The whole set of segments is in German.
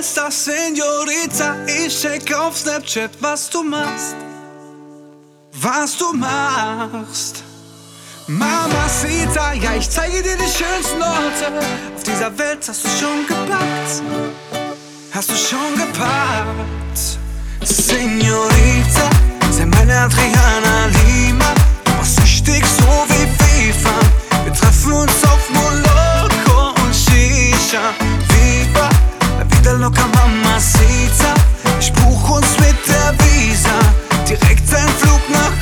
esta Señorita. Ich check auf Snapchat, was du machst. Was du machst. Mamacita, ja, ich zeige dir die schönsten Orte. Auf dieser Welt hast du schon gepackt. Hast du schon gepackt. Señorita, sei meine Adriana Lima. Was süchtig so wie FIFA. Wir treffen uns auf Moloko und Shisha. Viva, la vida loca, Mamacita. Ich buch uns mit der Visa direkt ein Flug nach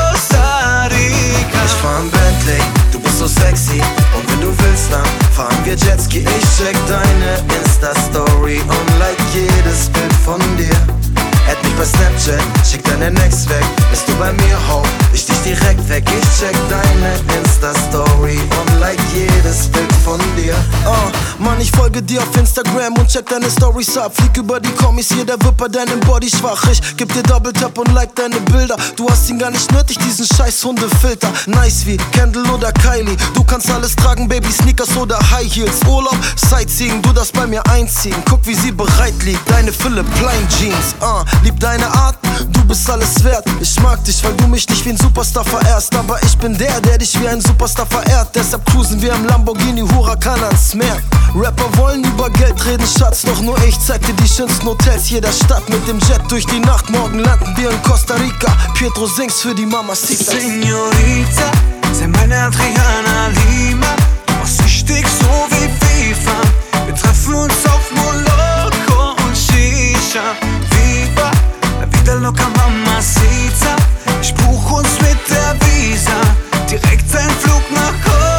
Costa Rica. Ich fahr ein Bentley, du bist so sexy. Und wenn du willst, dann fahren wir Jetski. Ich check deine Insta-Story und like jedes Bild von dir. Add mich bei Snapchat, schick deine Next weg. Bist du bei mir, ho, ich dich direkt weg. Ich check deine Insta-Story und like jedes Bild von dir. Mann, ich folge dir auf Instagram und check deine Stories ab. Flieg über die Kommis, jeder wird bei deinem Body schwach. Ich geb dir Double Tap und like deine Bilder. Du hast ihn gar nicht nötig, diesen scheiß Hundefilter. Nice wie Kendall oder Kylie. Du kannst alles tragen, Baby, Sneakers oder High Heels. Urlaub, Sightseeing, du darfst bei mir einziehen. Guck, wie sie bereit liegt, deine Philipp Plein Jeans. Lieb deine Art, du bist alles wert. Ich mag dich, weil du mich nicht wie ein Superstar verehrst. Aber ich bin der dich wie ein Superstar verehrt. Deshalb cruisen wir im Lamborghini Huracan ans Meer. Rapper wollen über Geld reden, Schatz. Doch nur ich zeig dir die schönsten Hotels jeder Stadt. Mit dem Jet durch die Nacht, morgen landen wir in Costa Rica. Pietro singst für die Mamacita. Señorita, sei meine Adriana Lima. Was süchtig so wie FIFA. Wir treffen uns auf Moloko und Shisha. Viva, la vida loca, Mamacita. Ich buch uns mit der Visa direkt ein Flug nach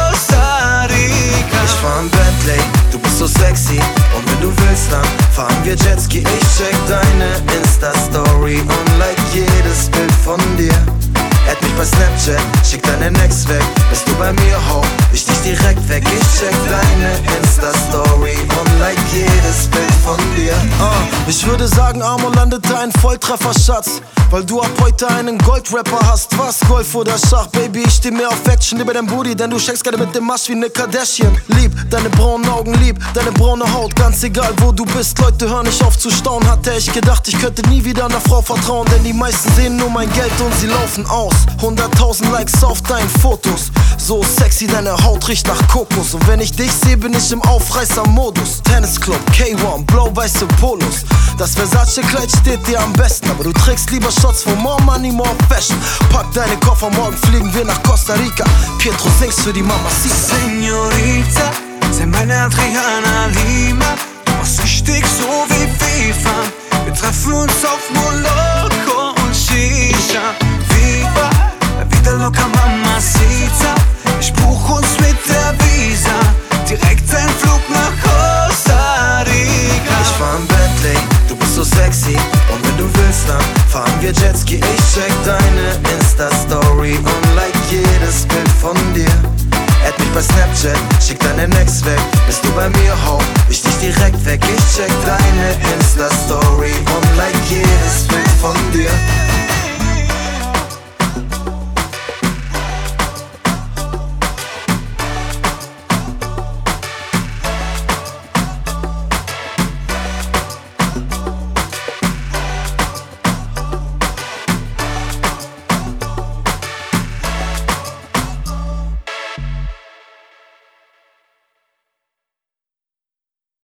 Costa Rica. Ich fahr ein Bentley, du bist so sexy. Und wenn du willst, dann fahren wir Jetski. Ich check deine Insta-Story und like jedes Bild von dir. Add mich bei Snapchat, schick deine Next weg. Bist du bei mir, ho, ich dich direkt weg. Ich check deine Insta-Story und like jedes Bild von dir. Ich würde sagen, Amor landete ein Volltreffer, Schatz. Weil du ab heute einen Goldrapper hast. Was, Golf oder Schach? Baby, ich steh mehr auf Action über dein Booty. Denn du schenkst gerade mit dem Masch wie ne Kardashian. Lieb deine braunen Augen, lieb deine braune Haut. Ganz egal wo du bist, Leute hören nicht auf zu staunen. Hatte ich gedacht, ich könnte nie wieder einer Frau vertrauen. Denn die meisten sehen nur mein Geld und sie laufen aus. 100.000 Likes auf deinen Fotos. So sexy, deine Haut riecht nach Kokos. Und wenn ich dich sehe, bin ich im Aufreißer-Modus. Tennisclub, K1, blau-weiße Polos. Das Versace-Kleid steht dir am besten. Aber du trägst lieber Shots for more money, more fashion. Pack deine Koffer, morgen fliegen wir nach Costa Rica. Pietro singst für die Mamacita. Señorita, sei meine Adriana Lima. Was süchtig so wie FIFA. Wir treffen uns auf Moloko und Shisha. Viva, la vida loca, Mamacita. Ich buch uns mit der Visa direkt ein Flug nach Costa Rica. Ich fahr ein Bentley, du bist so sexy. Und wenn du willst, dann fahren wir Jetski. Ich check deine Insta-Story und like jedes Bild von dir. Add mich bei Snapchat, schick deine Next weg. Bist du bei mir, ho, ich dich direkt weg. Ich check deine Insta-Story und like jedes Bild von dir.